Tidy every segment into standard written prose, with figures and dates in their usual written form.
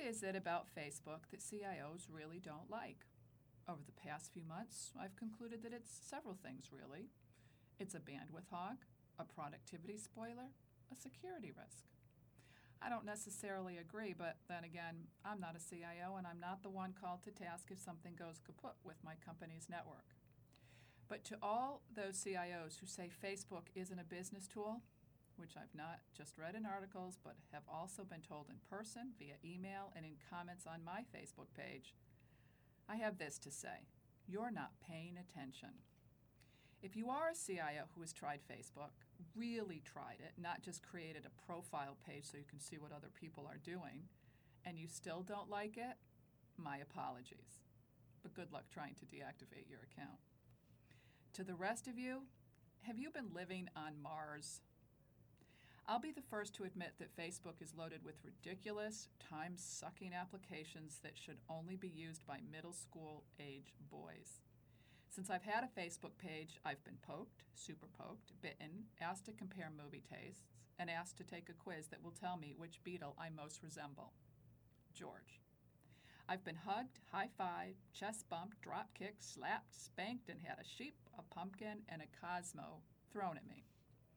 is it about Facebook that CIOs really don't like? Over the past few months, I've concluded that it's several things, really. It's a bandwidth hog, a productivity spoiler, a security risk. I don't necessarily agree, but then again, I'm not a CIO and I'm not the one called to task if something goes kaput with my company's network. But to all those CIOs who say Facebook isn't a business tool, which I've not just read in articles but have also been told in person, via email, and in comments on my Facebook page, I have this to say: you're not paying attention. If you are a CIO who has tried Facebook, really tried it, not just created a profile page so you can see what other people are doing, and you still don't like it, my apologies. But good luck trying to deactivate your account. To the rest of you, have you been living on Mars? I'll be the first to admit that Facebook is loaded with ridiculous, time-sucking applications that should only be used by middle school-age boys. Since I've had a Facebook page, I've been poked, super poked, bitten, asked to compare movie tastes, and asked to take a quiz that will tell me which Beatle I most resemble. George. I've been hugged, high-fived, chest bumped, drop-kicked, slapped, spanked, and had a sheep, a pumpkin, and a Cosmo thrown at me.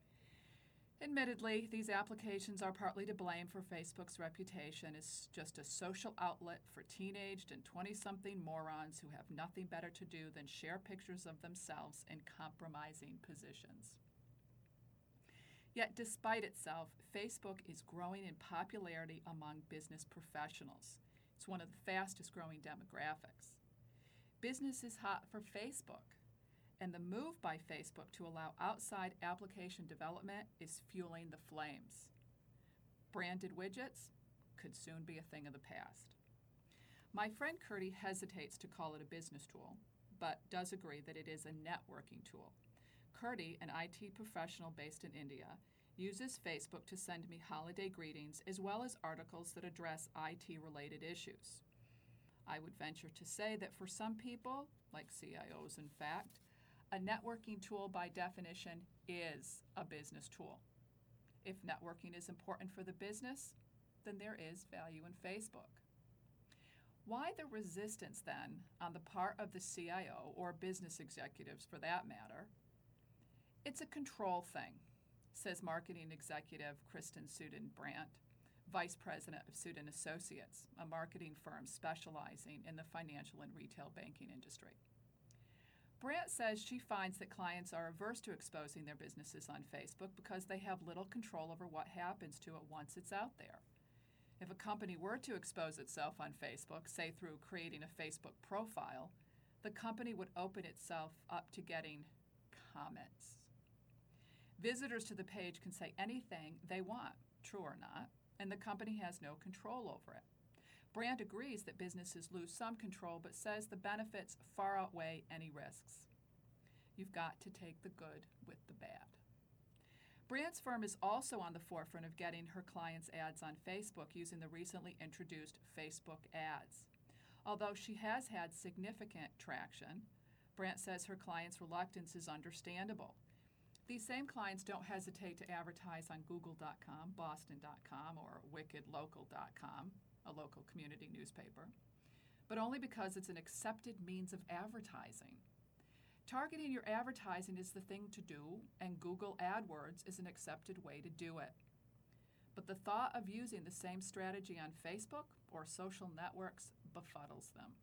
Admittedly, these applications are partly to blame for Facebook's reputation as just a social outlet for teenaged and 20-something morons who have nothing better to do than share pictures of themselves in compromising positions. Yet, despite itself, Facebook is growing in popularity among business professionals. It's one of the fastest growing demographics. Business is hot for Facebook, and the move by Facebook to allow outside application development is fueling the flames. Branded widgets could soon be a thing of the past. My friend Curdy hesitates to call it a business tool, but does agree that it is a networking tool. Curdy, an IT professional based in India, uses Facebook to send me holiday greetings as well as articles that address IT-related issues. I would venture to say that for some people, like CIOs in fact, a networking tool by definition is a business tool. If networking is important for the business, then there is value in Facebook. Why the resistance then on the part of the CIO or business executives for that matter? It's a control thing, says marketing executive Kristen Sudin-Brandt, vice president of Sudin Associates, a marketing firm specializing in the financial and retail banking industry. Brandt says she finds that clients are averse to exposing their businesses on Facebook because they have little control over what happens to it once it's out there. If a company were to expose itself on Facebook, say through creating a Facebook profile, the company would open itself up to getting comments. Visitors to the page can say anything they want, true or not, and the company has no control over it. Brandt agrees that businesses lose some control, but says the benefits far outweigh any risks. You've got to take the good with the bad. Brandt's firm is also on the forefront of getting her clients' ads on Facebook using the recently introduced Facebook ads. Although she has had significant traction, Brandt says her clients' reluctance is understandable. These same clients don't hesitate to advertise on Google.com, Boston.com, or WickedLocal.com, a local community newspaper, but only because it's an accepted means of advertising. Targeting your advertising is the thing to do, and Google AdWords is an accepted way to do it. But the thought of using the same strategy on Facebook or social networks befuddles them.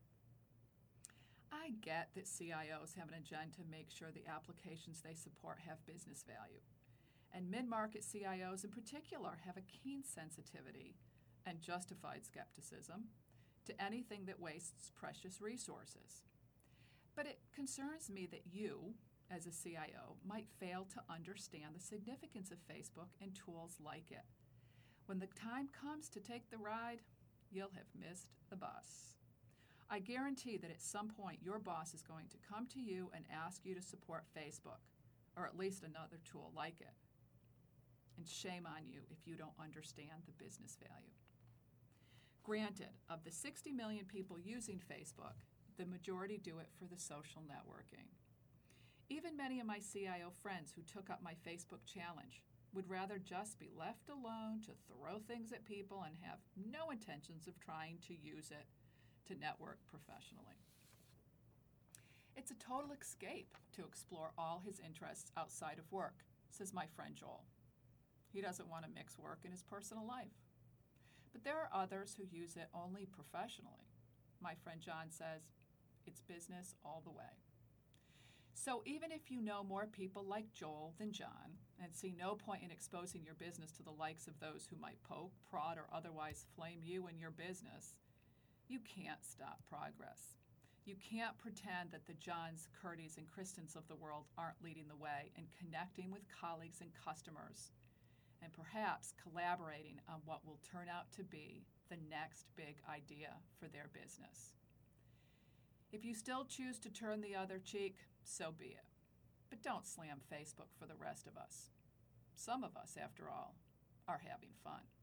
I get that CIOs have an agenda to make sure the applications they support have business value, and mid-market CIOs in particular have a keen sensitivity and justified skepticism to anything that wastes precious resources. But it concerns me that you, as a CIO, might fail to understand the significance of Facebook and tools like it. When the time comes to take the ride, you'll have missed the bus. I guarantee that at some point your boss is going to come to you and ask you to support Facebook, or at least another tool like it. And shame on you if you don't understand the business value. Granted, of the 60 million people using Facebook, the majority do it for the social networking. Even many of my CIO friends who took up my Facebook challenge would rather just be left alone to throw things at people and have no intentions of trying to use it to network professionally. It's a total escape to explore all his interests outside of work, says my friend Joel. He doesn't want to mix work and his personal life. But there are others who use it only professionally. My friend John says, it's business all the way. So even if you know more people like Joel than John and see no point in exposing your business to the likes of those who might poke, prod, or otherwise flame you and your business, you can't stop progress. You can't pretend that the Johns, Curtys, and Kristens of the world aren't leading the way and connecting with colleagues and customers, and perhaps collaborating on what will turn out to be the next big idea for their business. If you still choose to turn the other cheek, so be it. But don't slam Facebook for the rest of us. Some of us, after all, are having fun.